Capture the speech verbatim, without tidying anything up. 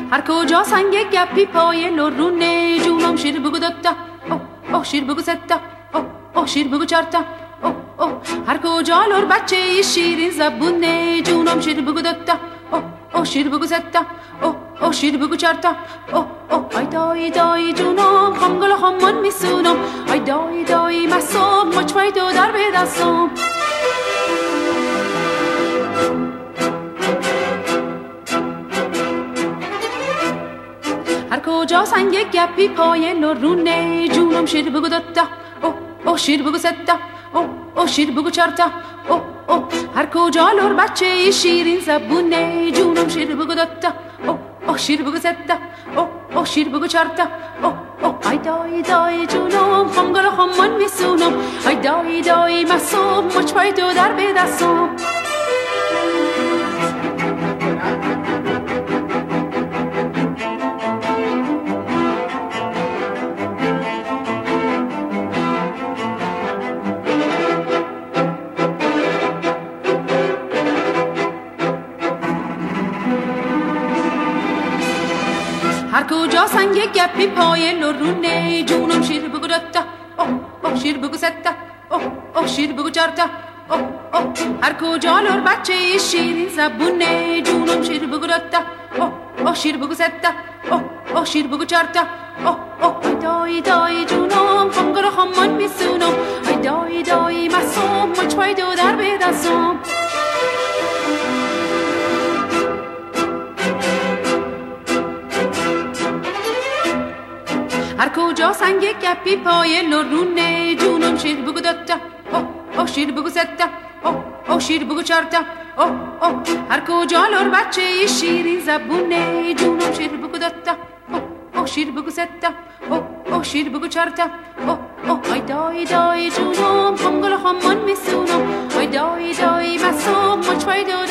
هر کجا سنگ گپی پای لرونه جونم شیر بگو دوتا اوه اوه شیر بگو ستا اوه اوه شیر بگو چارتا اوه اوه هر کجا لر بچه شیرین زبونه جونم شیر بگو دوتا اوه اوه شیر بگو ستا اوه اوه شیر بگو چارتا اوه اوه ای دای دای جونم خمگل خمان میسونم ای دای دای مسام مچ پای تو در به دستم هر کجا سنگ گپی پای لرونه جونم شیر بگو دوتا اوه اوه شیر بگو ستا اوه اوه شیر بگو چارتا اوه اوه هر کجا لر بچه شیرین زبونه جونم شیر بگو دوتا اوه اوه شیر بگو ستا اوه اوه شیر بگو چارتا اوه اوه ای دای دای جونم خمگل خمان میسونم ای دای دای مسام مچ پای تو در به دستم هر کجا سنگ گپی پای لرونه جونم شیر بگو دوتا اوه اوه شیر بگو ستا اوه اوه شیر بگو چارتا اوه اوه هر کجا لر بچه شیرین زبونه جونم شیر بگو دوتا اوه اوه شیر بگو ستا اوه اوه شیر بگو چارتا اوه اوه ای دای دای جونم خمگل خمان میسونم ای دای دای مسام مچ پای تو در به دستم هر کجا سنگ گپی پای لرونه جونم شیر بگو دوتا اوه اوه شیر بگو ستا اوه اوه شیر بگو چارتا اوه اوه هر کجا لر بچه شیرین زبونه جونم شیر بگو دوتا اوه اوه شیر بگو ستا اوه اوه شیر بگو چارتا اوه اوه ای دای دای جونم خمگل خمان میسونم ای دای دای مسام مچ پای تو